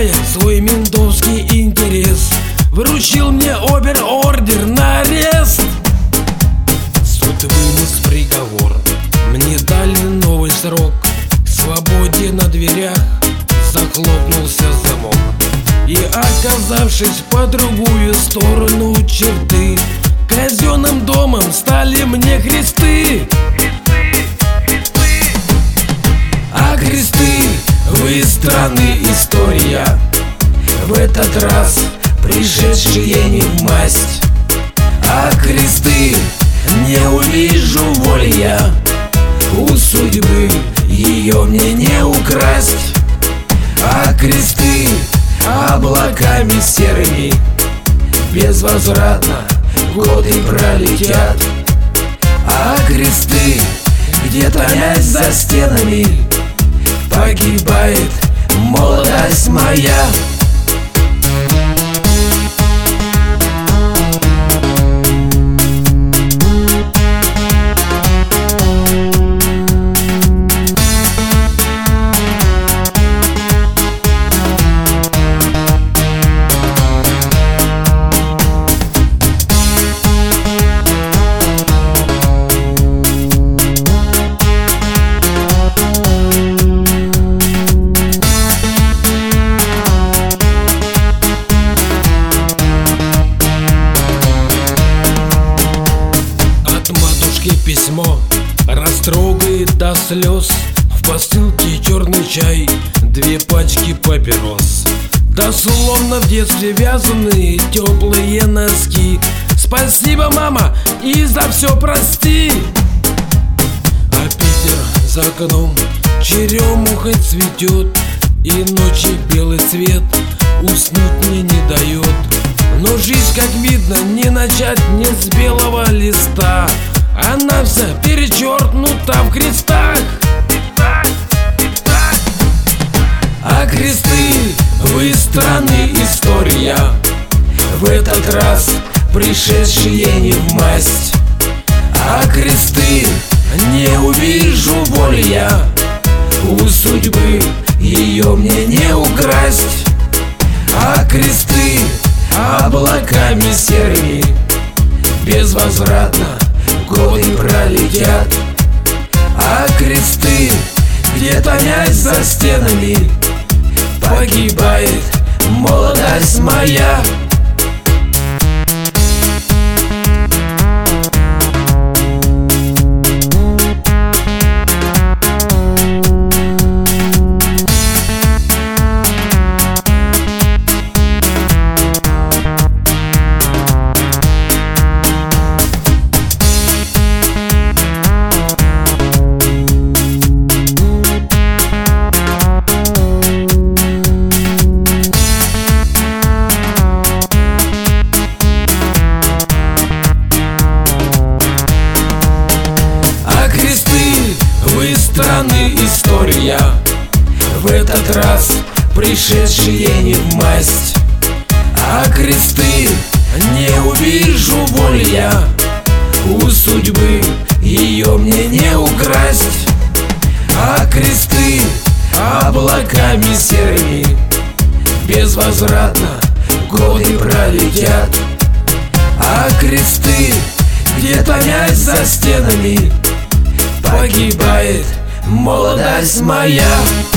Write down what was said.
скрывая свой ментовский интерес, вручил мне обер-ордер на арест. Суд вынес приговор, мне дали новый срок. К свободе на дверях захлопнулся замок. И, оказавшись по другую сторону черты, казенным домом стали мне кресты. А кресты в их страны история, в этот раз пришедшие не в масть. А кресты не увижу воли я, у судьбы ее мне не украсть. А кресты облаками серыми безвозвратно годы пролетят. А кресты, где таясь за стенами, погибает молодость моя. Письмо растрогает до слез, в посылке черный чай, 2 пачки папирос. Да словно в детстве вязаные теплые носки. Спасибо, мама, и за все прости. А Питер за окном черемуха цветет, и ночи белый цвет уснуть мне не дает. Но жизнь, как видно, не начать не с белого листа. Она вся перечеркнута в крестах. А кресты в их страны история, в этот раз пришедшие не в масть. А кресты не увижу воли я, у судьбы ее мне не украсть. А кресты облаками серыми безвозвратно годы пролетят. А кресты, где таясь за стенами, погибает молодость моя. Страны история, в этот раз пришедшие не в масть. А кресты не увижу воли я, у судьбы ее мне не украсть. А кресты облаками серыми безвозвратно годы пролетят. А кресты, где таясь за стенами, погибает молодость моя.